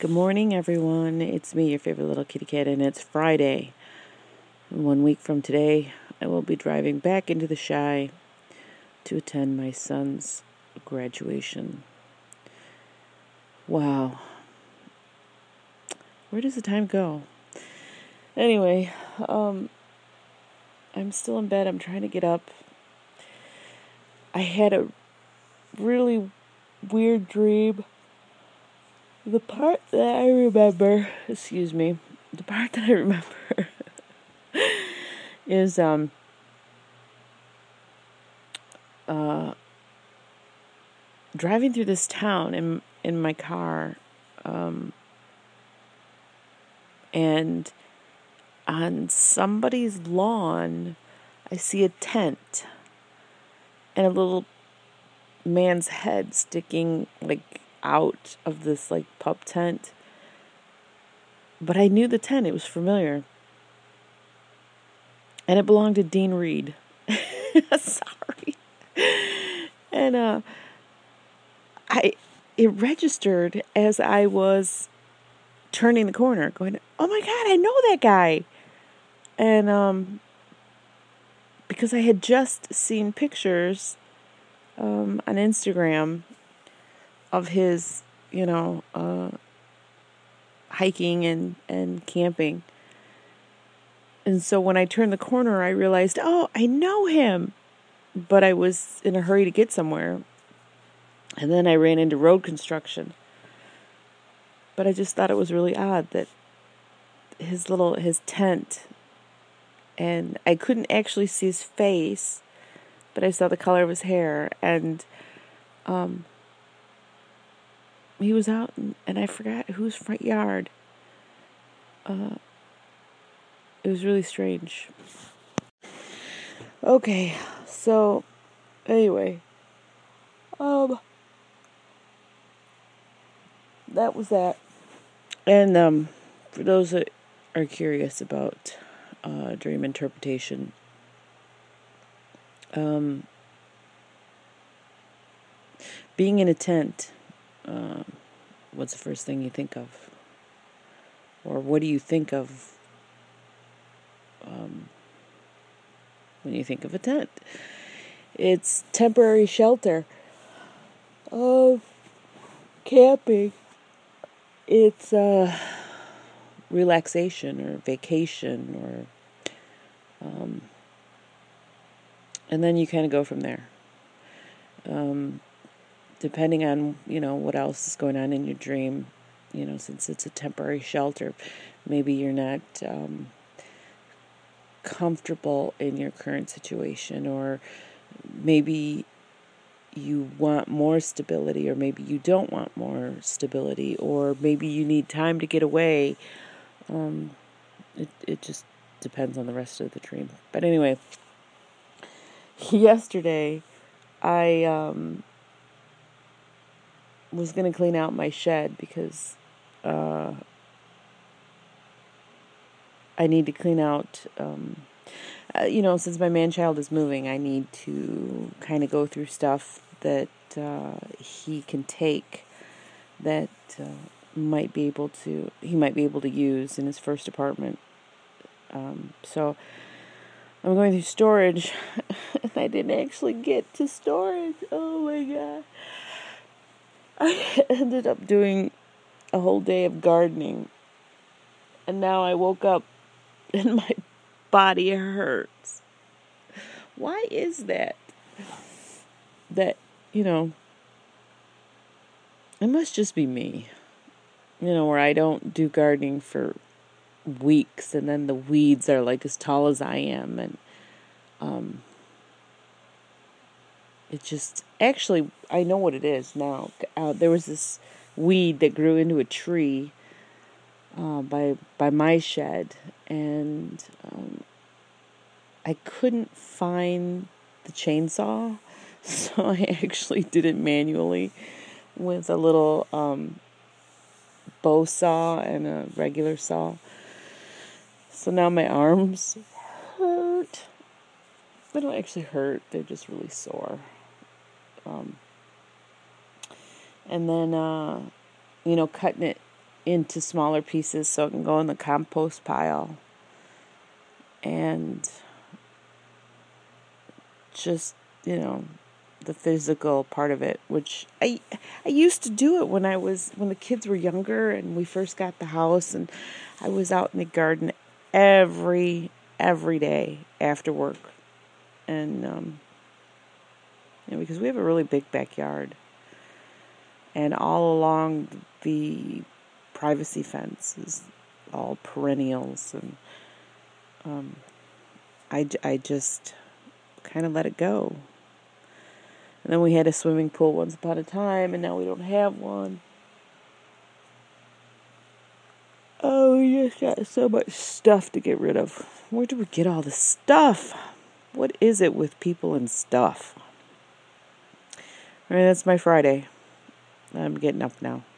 Good morning, everyone. It's me, your favorite little kitty cat, and it's Friday. And 1 week from today, I will be driving back into the Chi to attend my son's graduation. Wow. Where does the time go? Anyway, I'm still in bed. I'm trying to get up. I had a really weird dream. The part that I remember is driving through this town in my car, and on somebody's lawn I see a tent and a little man's head sticking out of this pup tent. But I knew the tent, it was familiar. And it belonged to Dean Reed. Sorry. And it registered as I was turning the corner, going, "Oh my God, I know that guy." And because I had just seen pictures on Instagram of his, hiking and camping. And so when I turned the corner, I realized, oh, I know him. But I was in a hurry to get somewhere. And then I ran into road construction. But I just thought it was really odd that his tent, and I couldn't actually see his face, but I saw the color of his hair, and he was out, and I forgot whose front yard. It was really strange. Okay, so anyway, that was that. And for those that are curious about dream interpretation, being in a tent, what's the first thing you think of? Or what do you think of when you think of a tent? It's temporary shelter of camping. It's relaxation or vacation, or and then you kind of go from there. Depending on, what else is going on in your dream, since it's a temporary shelter, maybe you're not comfortable in your current situation, or maybe you want more stability, or maybe you don't want more stability, or maybe you need time to get away. It just depends on the rest of the dream. But anyway, yesterday I was going to clean out my shed because I need to clean out, since my man-child is moving, I need to kind of go through stuff that he can take that he might be able to use in his first apartment. So I'm going through storage, and I didn't actually get to storage. Oh my God. I ended up doing a whole day of gardening, and now I woke up and my body hurts. Why is that? That, it must just be me, where I don't do gardening for weeks, and then the weeds are as tall as I am, and it just, actually, I know what it is now. There was this weed that grew into a tree by my shed, and I couldn't find the chainsaw, so I actually did it manually with a little bow saw and a regular saw. So now my arms hurt. They don't actually hurt, they're just really sore. And then, cutting it into smaller pieces so it can go in the compost pile. And just, the physical part of it, which I used to do it when the kids were younger and we first got the house, and I was out in the garden every day after work. And because we have a really big backyard, and all along the privacy fence is all perennials, and I just kind of let it go. And then we had a swimming pool once upon a time, and now we don't have one. Oh, we just got so much stuff to get rid of. Where do we get all this stuff? What is it with people and stuff? All right, that's my Friday. I'm getting up now.